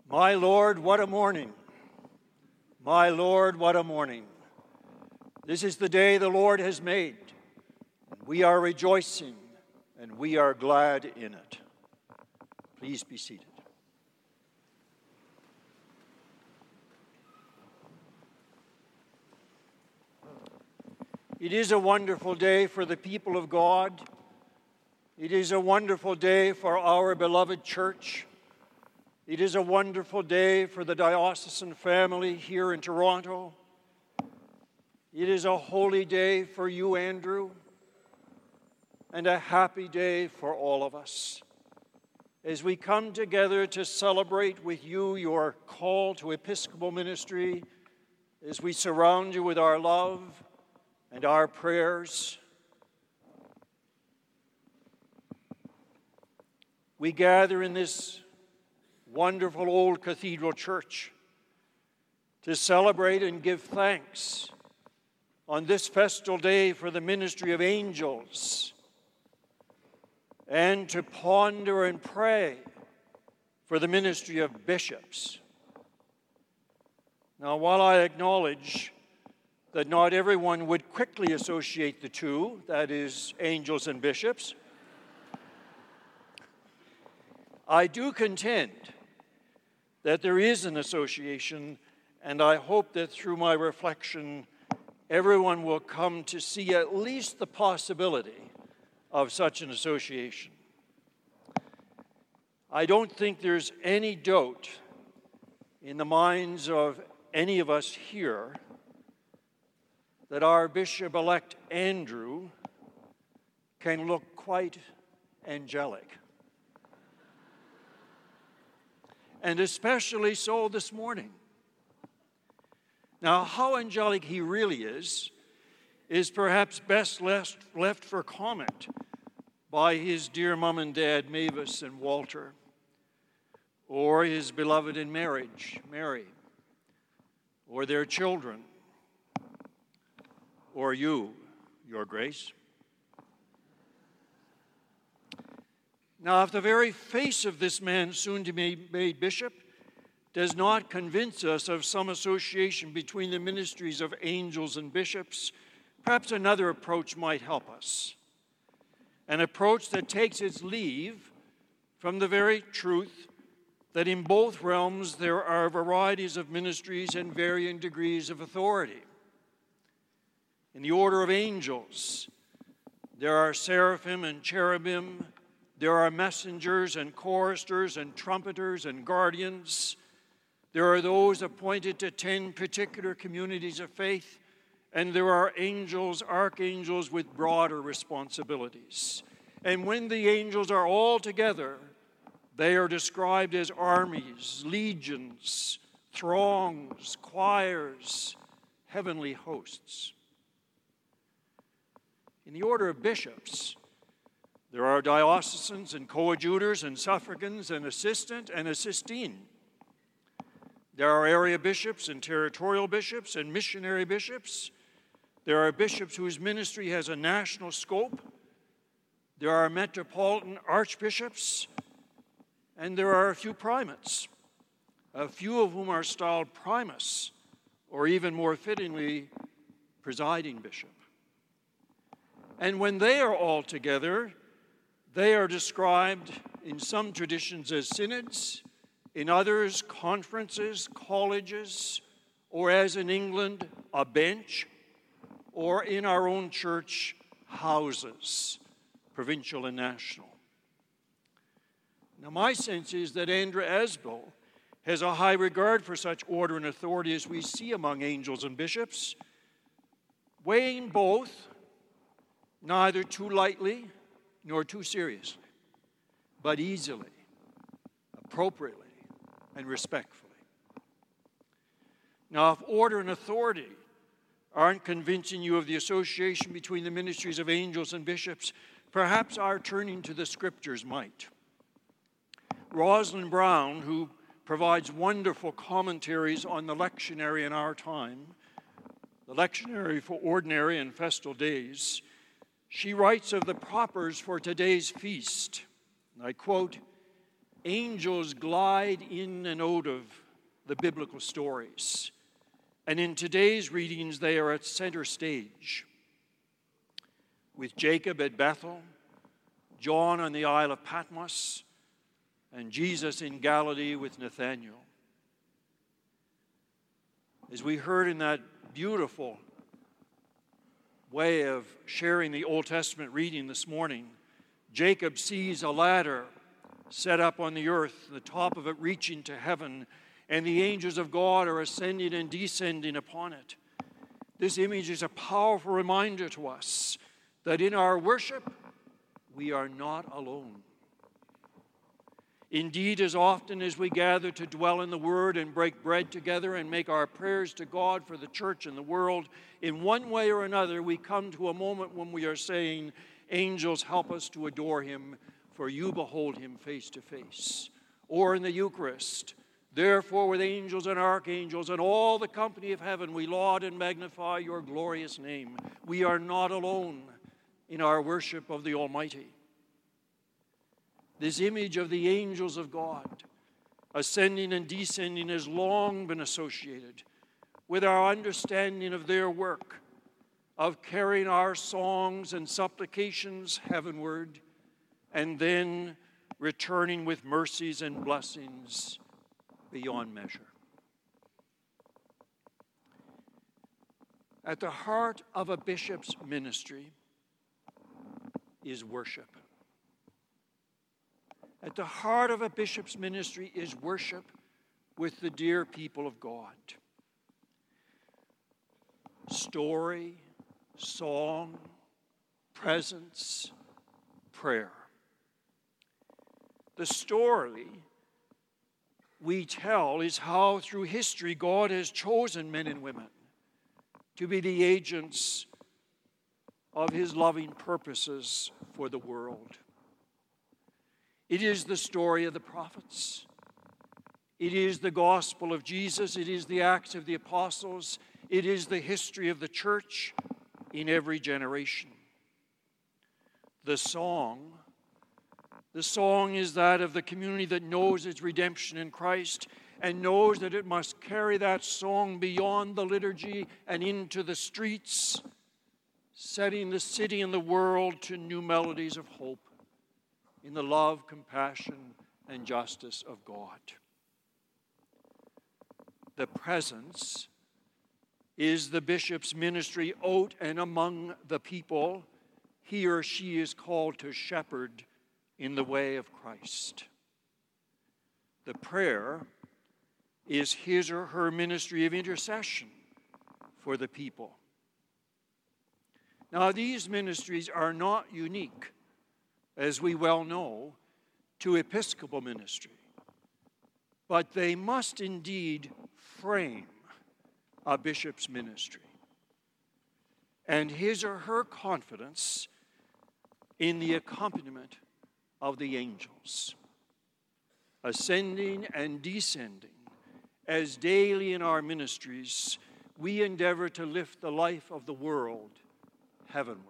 My Lord, what a morning. My Lord, what a morning. This is the day the Lord has made. We are rejoicing and we are glad in it. Please be seated. It is a wonderful day for the people of God. It is a wonderful day for our beloved church. It is a wonderful day for the diocesan family here in Toronto. It is a holy day for you, Andrew, and a happy day for all of us. As we come together to celebrate with you your call to episcopal ministry, as we surround you with our love and our prayers, we gather in this wonderful old cathedral church to celebrate and give thanks on this festal day for the ministry of angels and to ponder and pray for the ministry of bishops. Now, while I acknowledge that not everyone would quickly associate the two, that is, angels and bishops, I do contend that there is an association, and I hope that through my reflection, everyone will come to see at least the possibility of such an association. I don't think there's any doubt in the minds of any of us here that our Bishop-elect Andrew can look quite angelic. And especially so this morning. Now, how angelic he really is perhaps best left for comment by his dear mom and dad, Mavis and Walter, or his beloved in marriage, Mary, or their children, or you, Your Grace. Now, if the very face of this man, soon to be made bishop, does not convince us of some association between the ministries of angels and bishops, perhaps another approach might help us. An approach that takes its leave from the very truth that in both realms there are varieties of ministries and varying degrees of authority. In the order of angels, there are seraphim and cherubim. There are messengers and choristers and trumpeters and guardians. There are those appointed to 10 particular communities of faith, and there are angels, archangels with broader responsibilities. And when the angels are all together, they are described as armies, legions, throngs, choirs, heavenly hosts. In the order of bishops, there are diocesans and coadjutors and suffragans and assistant and assistine. There are area bishops and territorial bishops and missionary bishops. There are bishops whose ministry has a national scope. There are metropolitan archbishops. And there are a few primates, a few of whom are styled primus, or even more fittingly, presiding bishop. And when they are all together, they are described in some traditions as synods, in others conferences, colleges, or as in England, a bench, or in our own church, houses, provincial and national. Now, my sense is that Andrew Asbill has a high regard for such order and authority as we see among angels and bishops, weighing both, neither too lightly nor too seriously, but easily, appropriately, and respectfully. Now, if order and authority aren't convincing you of the association between the ministries of angels and bishops, perhaps our turning to the scriptures might. Rosalind Brown, who provides wonderful commentaries on the lectionary in our time, the lectionary for ordinary and festal days, she writes of the propers for today's feast, and I quote, angels glide in and out of the biblical stories. And in today's readings, they are at center stage. With Jacob at Bethel, John on the Isle of Patmos, and Jesus in Galilee with Nathanael. As we heard in that beautiful way of sharing the Old Testament reading this morning, Jacob sees a ladder set up on the earth, the top of it reaching to heaven, and the angels of God are ascending and descending upon it. This image is a powerful reminder to us that in our worship, we are not alone. Indeed, as often as we gather to dwell in the Word and break bread together and make our prayers to God for the church and the world, in one way or another, we come to a moment when we are saying, "Angels, help us to adore Him, for you behold Him face to face." Or in the Eucharist, "Therefore with angels and archangels and all the company of heaven, we laud and magnify your glorious name." We are not alone in our worship of the Almighty. This image of the angels of God, ascending and descending, has long been associated with our understanding of their work, of carrying our songs and supplications heavenward, and then returning with mercies and blessings beyond measure. At the heart of a bishop's ministry is worship. At the heart of a bishop's ministry is worship with the dear people of God. Story, song, presence, prayer. The story we tell is how through history God has chosen men and women to be the agents of His loving purposes for the world. It is the story of the prophets. It is the gospel of Jesus. It is the Acts of the Apostles. It is the history of the church in every generation. The song is that of the community that knows its redemption in Christ and knows that it must carry that song beyond the liturgy and into the streets, setting the city and the world to new melodies of hope in the love, compassion, and justice of God. The presence is the bishop's ministry out and among the people. He or she is called to shepherd in the way of Christ. The prayer is his or her ministry of intercession for the people. Now, these ministries are not unique, as we well know, to episcopal ministry, but they must indeed frame a bishop's ministry and his or her confidence in the accompaniment of the angels, ascending and descending as daily in our ministries we endeavor to lift the life of the world heavenward.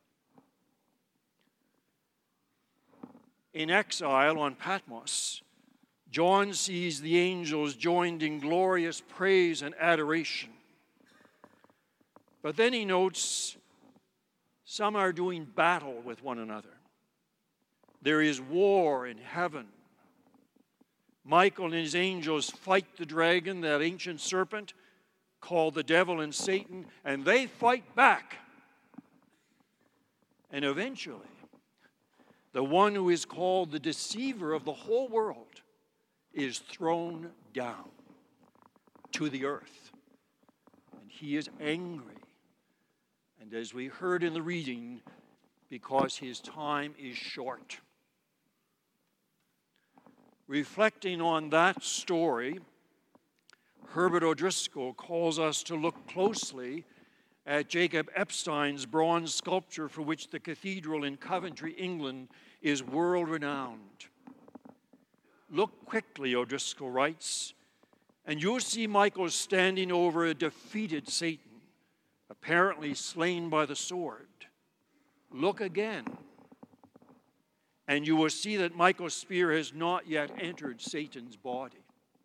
In exile on Patmos, John sees the angels joined in glorious praise and adoration. But then he notes some are doing battle with one another. There is war in heaven. Michael and his angels fight the dragon, that ancient serpent called the devil and Satan, and they fight back. And eventually, the one who is called the deceiver of the whole world is thrown down to the earth. And he is angry. And as we heard in the reading, because his time is short. Reflecting on that story, Herbert O'Driscoll calls us to look closely at Jacob Epstein's bronze sculpture, for which the cathedral in Coventry, England, is world-renowned. Look quickly, O'Driscoll writes, and you'll see Michael standing over a defeated Satan, apparently slain by the sword. Look again, and you will see that Michael's spear has not yet entered Satan's body.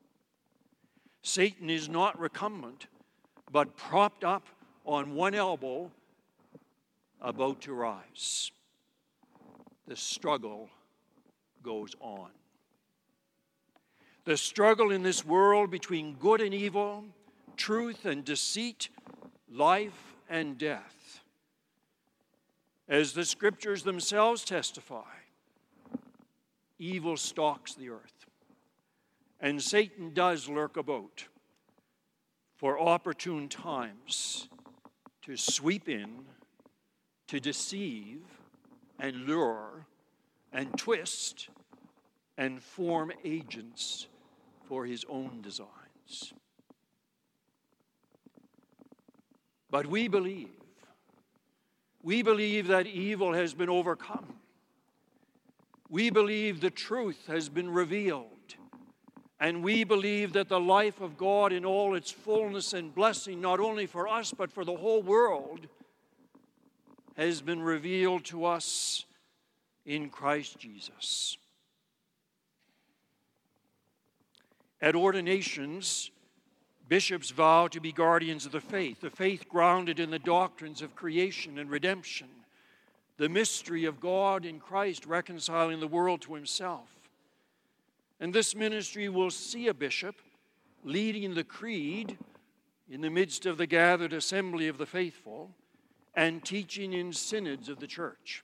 Satan is not recumbent, but propped up on one elbow, about to rise. The struggle goes on. The struggle in this world between good and evil, truth and deceit, life and death. As the scriptures themselves testify, evil stalks the earth, and Satan does lurk about for opportune times to sweep in, to deceive and lure and twist and form agents for his own designs. But we believe that evil has been overcome. We believe the truth has been revealed. And we believe that the life of God in all its fullness and blessing, not only for us but for the whole world, has been revealed to us in Christ Jesus. At ordinations, bishops vow to be guardians of the faith grounded in the doctrines of creation and redemption, the mystery of God in Christ reconciling the world to himself. And this ministry will see a bishop leading the creed in the midst of the gathered assembly of the faithful and teaching in synods of the church.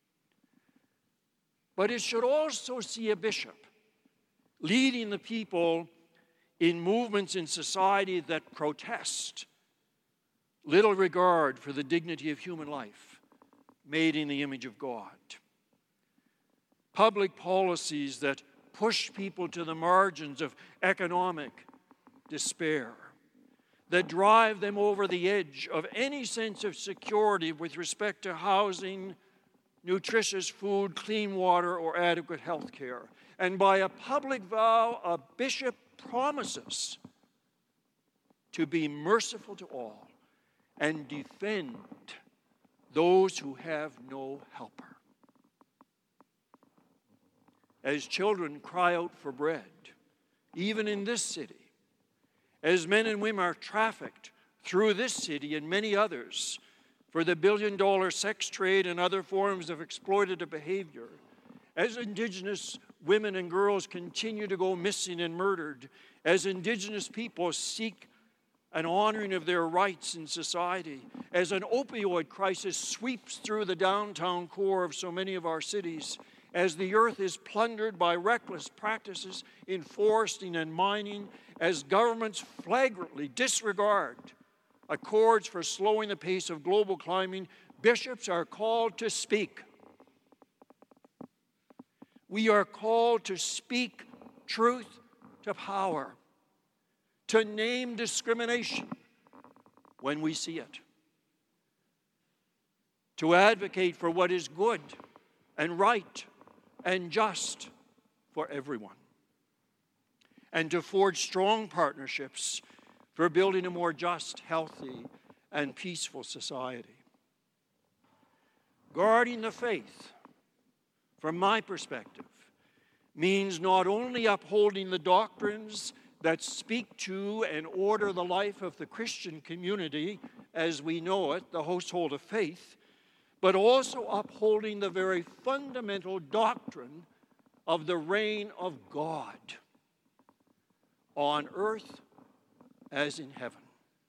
But it should also see a bishop leading the people in movements in society that protest little regard for the dignity of human life made in the image of God. Public policies that push people to the margins of economic despair, that drive them over the edge of any sense of security with respect to housing, nutritious food, clean water, or adequate health care. And by a public vow, a bishop promises to be merciful to all and defend those who have no helper. As children cry out for bread, even in this city, as men and women are trafficked through this city and many others for the billion-dollar sex trade and other forms of exploitative behavior, as Indigenous women and girls continue to go missing and murdered, as Indigenous people seek an honoring of their rights in society, as an opioid crisis sweeps through the downtown core of so many of our cities, as the earth is plundered by reckless practices in foresting and mining, as governments flagrantly disregard accords for slowing the pace of global climbing, bishops are called to speak. We are called to speak truth to power, to name discrimination when we see it, to advocate for what is good and right and just for everyone, and to forge strong partnerships for building a more just, healthy, and peaceful society. Guarding the faith, from my perspective, means not only upholding the doctrines that speak to and order the life of the Christian community as we know it, the household of faith, but also upholding the very fundamental doctrine of the reign of God on earth as in heaven.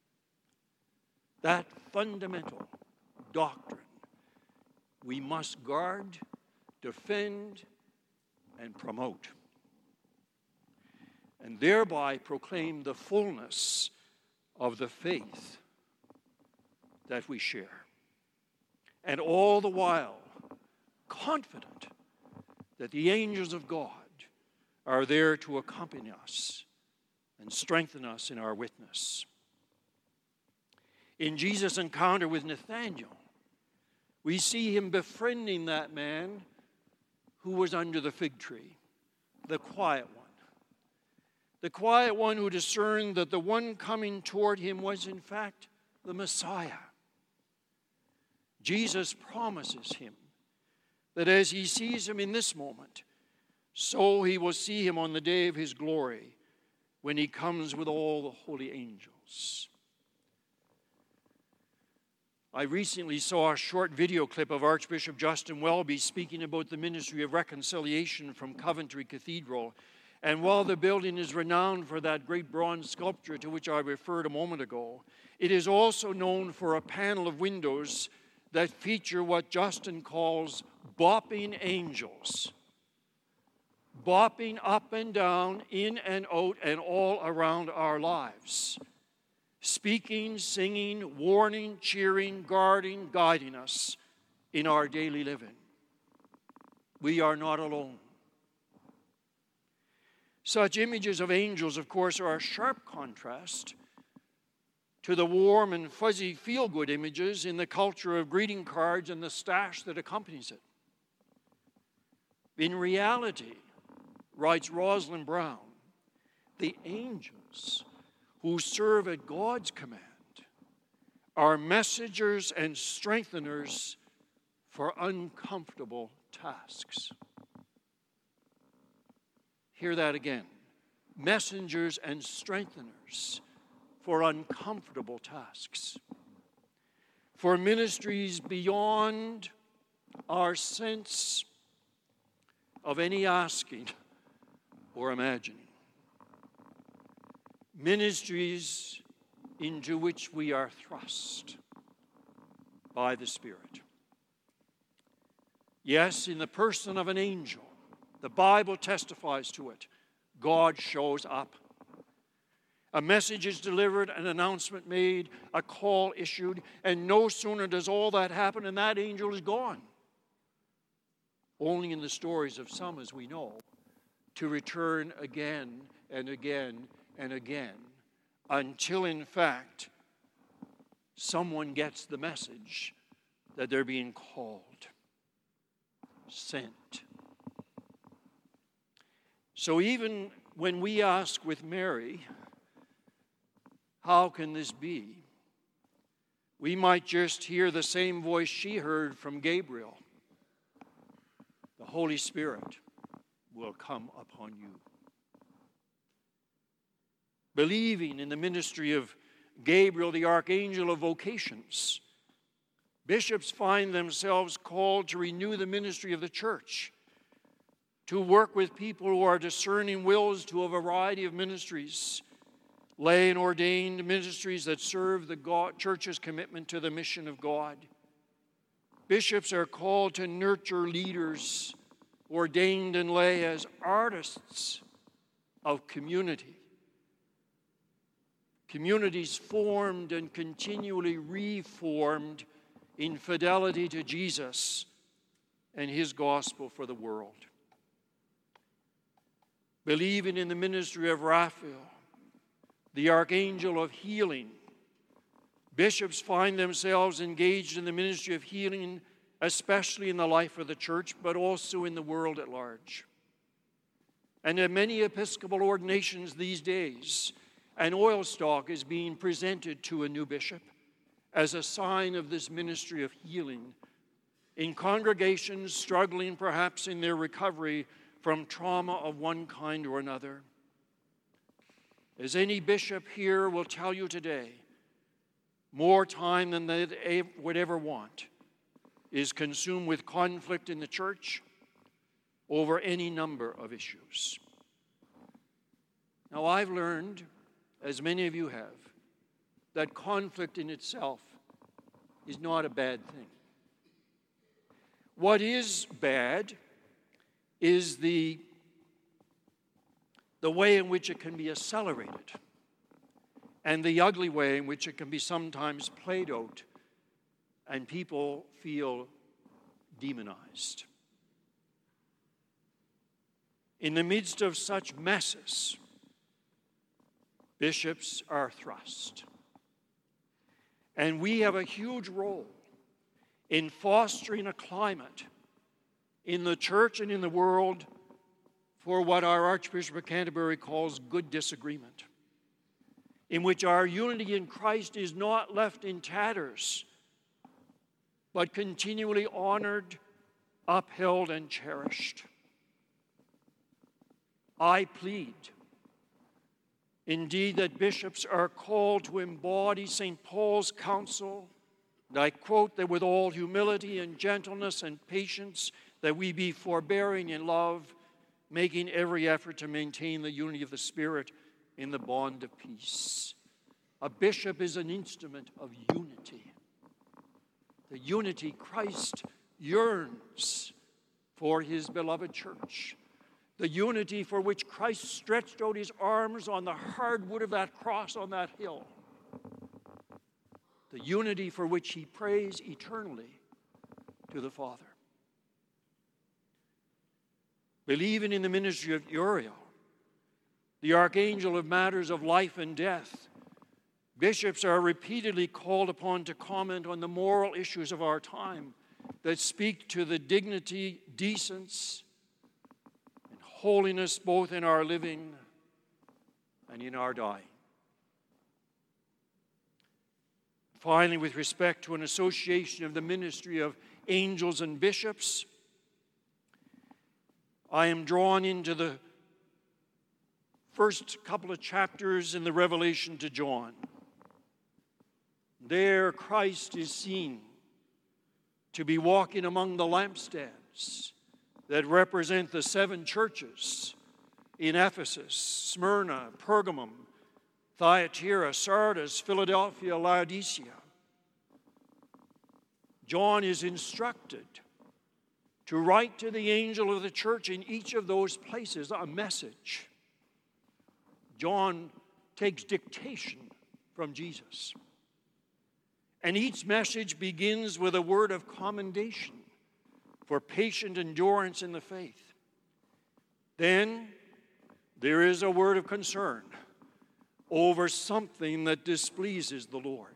That fundamental doctrine we must guard, defend, and promote, and thereby proclaim the fullness of the faith that we share. And all the while, confident that the angels of God are there to accompany us and strengthen us in our witness. In Jesus' encounter with Nathanael, we see him befriending that man who was under the fig tree, the quiet one. The quiet one who discerned that the one coming toward him was in fact the Messiah. Jesus promises him that as he sees him in this moment, so he will see him on the day of his glory when he comes with all the holy angels. I recently saw a short video clip of Archbishop Justin Welby speaking about the ministry of reconciliation from Coventry Cathedral. And while the building is renowned for that great bronze sculpture to which I referred a moment ago, it is also known for a panel of windows that feature what Justin calls bopping angels, bopping up and down, in and out, and all around our lives, speaking, singing, warning, cheering, guarding, guiding us in our daily living. We are not alone. Such images of angels, of course, are a sharp contrast to the warm and fuzzy feel-good images in the culture of greeting cards and the stash that accompanies it. In reality, writes Rosalind Brown, the angels who serve at God's command are messengers and strengtheners for uncomfortable tasks. Hear that again. Messengers and strengtheners for uncomfortable tasks. For ministries beyond our sense of any asking or imagining. Ministries into which we are thrust by the Spirit. Yes, in the person of an angel, the Bible testifies to it. God shows up. A message is delivered, an announcement made, a call issued, and no sooner does all that happen and that angel is gone. Only in the stories of some, as we know, to return again and again and again until, in fact, someone gets the message that they're being called, sent. So even when we ask with Mary, how can this be? We might just hear the same voice she heard from Gabriel. The Holy Spirit will come upon you. Believing in the ministry of Gabriel, the archangel of vocations, bishops find themselves called to renew the ministry of the church, to work with people who are discerning wills to a variety of ministries, lay and ordained ministries that serve the church's commitment to the mission of God. Bishops are called to nurture leaders, ordained and lay as artists of community. Communities formed and continually reformed in fidelity to Jesus and his gospel for the world. Believing in the ministry of Raphael, the archangel of healing, bishops find themselves engaged in the ministry of healing, especially in the life of the church, but also in the world at large. And in many Episcopal ordinations these days, an oil stock is being presented to a new bishop as a sign of this ministry of healing in congregations struggling perhaps in their recovery from trauma of one kind or another. As any bishop here will tell you today, more time than they would ever want is consumed with conflict in the church over any number of issues. Now, I've learned, as many of you have, that conflict in itself is not a bad thing. What is bad is the way in which it can be accelerated and the ugly way in which it can be sometimes played out and people feel demonized. In the midst of such messes, bishops are thrust. And we have a huge role in fostering a climate in the church and in the world for what our Archbishop of Canterbury calls good disagreement, in which our unity in Christ is not left in tatters, but continually honored upheld and cherished. I plead, indeed, that bishops are called to embody St. Paul's counsel, and I quote, that with all humility and gentleness and patience, that we be forbearing in love, making every effort to maintain the unity of the Spirit in the bond of peace. A bishop is an instrument of unity. The unity Christ yearns for his beloved church. The unity for which Christ stretched out his arms on the hard wood of that cross on that hill. The unity for which he prays eternally to the Father. Believing in the ministry of Uriel, the archangel of matters of life and death, bishops are repeatedly called upon to comment on the moral issues of our time that speak to the dignity, decence, and holiness both in our living and in our dying. Finally, with respect to an association of the ministry of angels and bishops, I am drawn into the first couple of chapters in the Revelation to John. There, Christ is seen to be walking among the lampstands that represent the 7 churches in Ephesus, Smyrna, Pergamum, Thyatira, Sardis, Philadelphia, Laodicea. John is instructed to write to the angel of the church in each of those places a message. John takes dictation from Jesus. And each message begins with a word of commendation for patient endurance in the faith. Then there is a word of concern over something that displeases the Lord.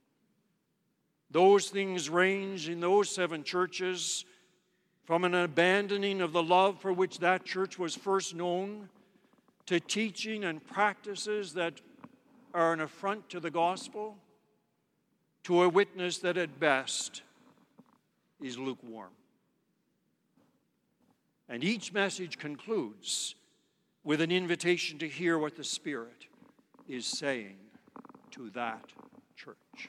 Those things range in those 7 churches from an abandoning of the love for which that church was first known to teaching and practices that are an affront to the gospel, to a witness that at best is lukewarm. And each message concludes with an invitation to hear what the Spirit is saying to that church.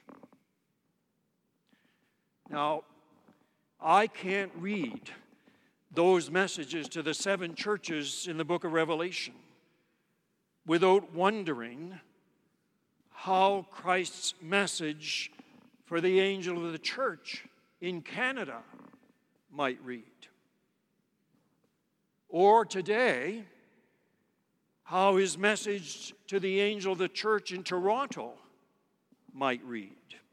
Now, I can't read those messages to the 7 churches in the book of Revelation without wondering how Christ's message for the angel of the church in Canada might read. Or today, how his message to the angel of the church in Toronto might read.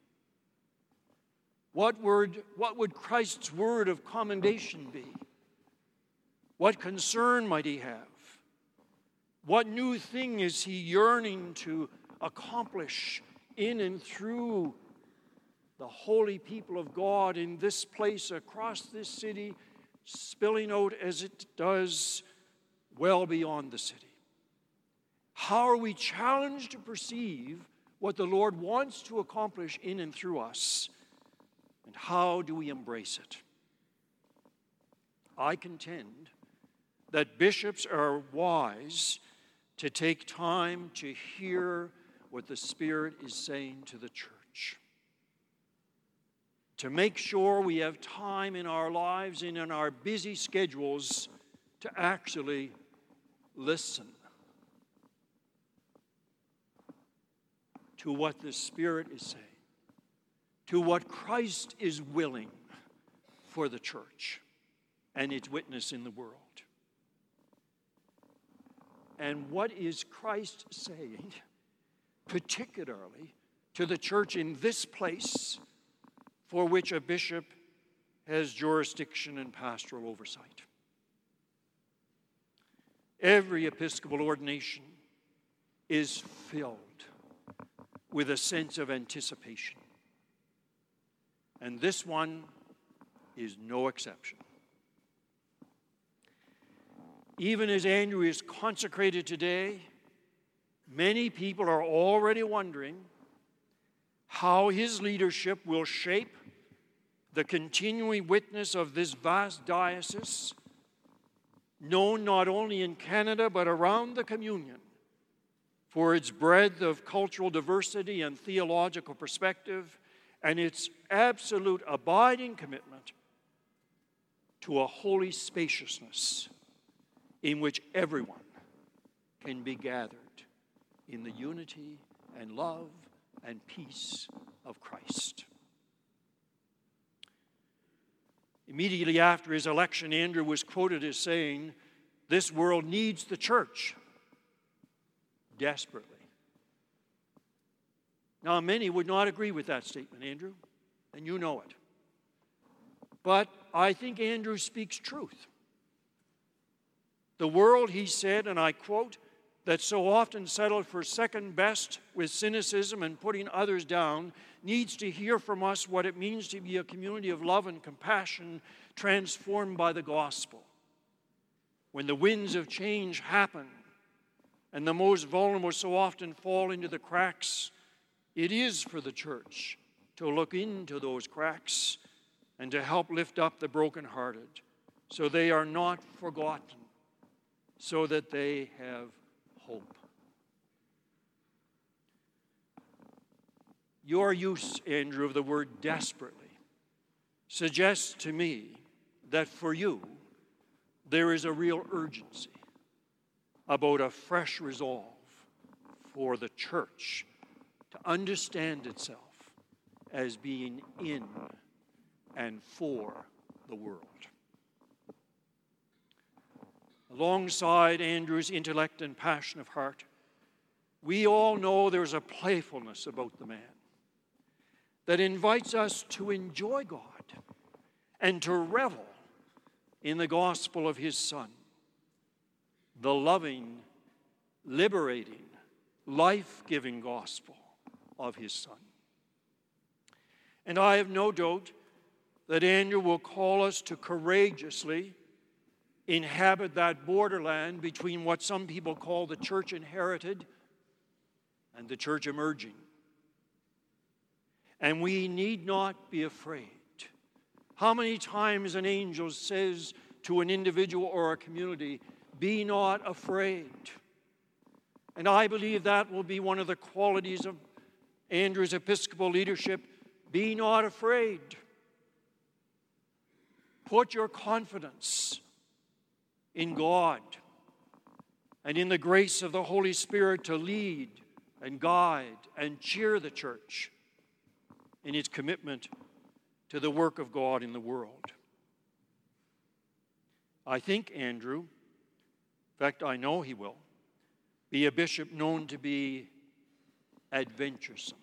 What would Christ's word of commendation be? What concern might he have? What new thing is he yearning to accomplish in and through the holy people of God in this place, across this city, spilling out as it does well beyond the city? How are we challenged to perceive what the Lord wants to accomplish in and through us? And how do we embrace it? I contend that bishops are wise to take time to hear what the Spirit is saying to the church. To make sure we have time in our lives and in our busy schedules to actually listen to what the Spirit is saying, to what Christ is willing for the church and its witness in the world. And what is Christ saying, particularly to the church in this place for which a bishop has jurisdiction and pastoral oversight? Every episcopal ordination is filled with a sense of anticipation. And this one is no exception. Even as Andrew is consecrated today, many people are already wondering how his leadership will shape the continuing witness of this vast diocese, known not only in Canada but around the Communion for its breadth of cultural diversity and theological perspective, and its absolute abiding commitment to a holy spaciousness in which everyone can be gathered in the unity and love and peace of Christ. Immediately after his election, Andrew was quoted as saying, "This world needs the church desperately." Now, many would not agree with that statement, Andrew, and you know it. But I think Andrew speaks truth. The world, he said, and I quote, that so often settled for second best with cynicism and putting others down, needs to hear from us what it means to be a community of love and compassion transformed by the gospel. When the winds of change happen and the most vulnerable so often fall into the cracks, it is for the church to look into those cracks and to help lift up the brokenhearted so they are not forgotten, so that they have hope. Your use, Andrew, of the word desperately suggests to me that for you there is a real urgency about a fresh resolve for the church to understand itself as being in and for the world. Alongside Andrew's intellect and passion of heart, we all know there's a playfulness about the man that invites us to enjoy God and to revel in the gospel of his Son, the loving, liberating, life-giving gospel of his Son. And I have no doubt that Andrew will call us to courageously inhabit that borderland between what some people call the church inherited and the church emerging. And we need not be afraid. How many times an angel says to an individual or a community, "Be not afraid." And I believe that will be one of the qualities of Andrew's episcopal leadership. Be not afraid. Put your confidence in God and in the grace of the Holy Spirit to lead and guide and cheer the church in its commitment to the work of God in the world. I think Andrew, in fact I know he will, be a bishop known to be adventuresome.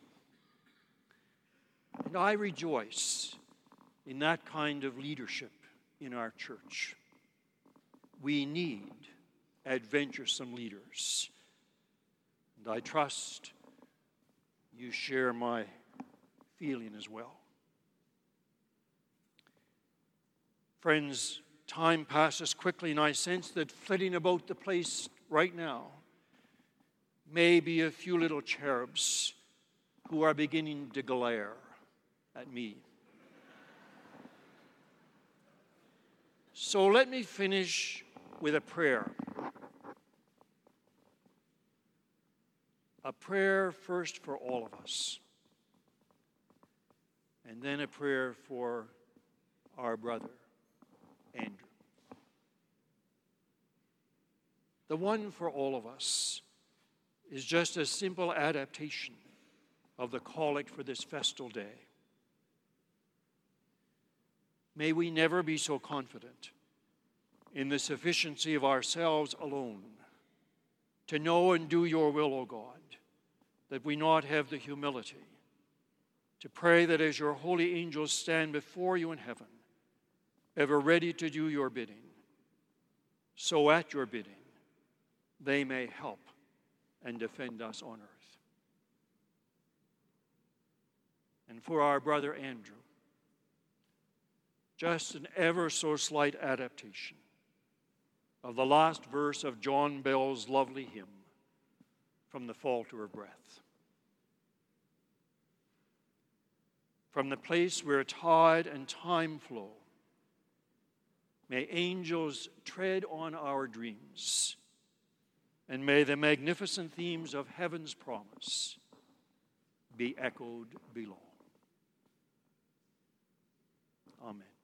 And I rejoice in that kind of leadership in our church. We need adventuresome leaders. And I trust you share my feeling as well. Friends, time passes quickly, and I sense that flitting about the place right now may be a few little cherubs who are beginning to glare at me. So let me finish with a prayer. A prayer first for all of us, and then a prayer for our brother, Andrew. The one for all of us is just a simple adaptation of the collect for this festal day. May we never be so confident in the sufficiency of ourselves alone to know and do your will, O God, that we not have the humility to pray that as your holy angels stand before you in heaven, ever ready to do your bidding, so at your bidding they may help and defend us on earth. And for our brother Andrew, just an ever so slight adaptation of the last verse of John Bell's lovely hymn, From the Falter of Breath. from the place where tide and time flow. May angels tread on our dreams, and may the magnificent themes of heaven's promise be echoed below. Amen.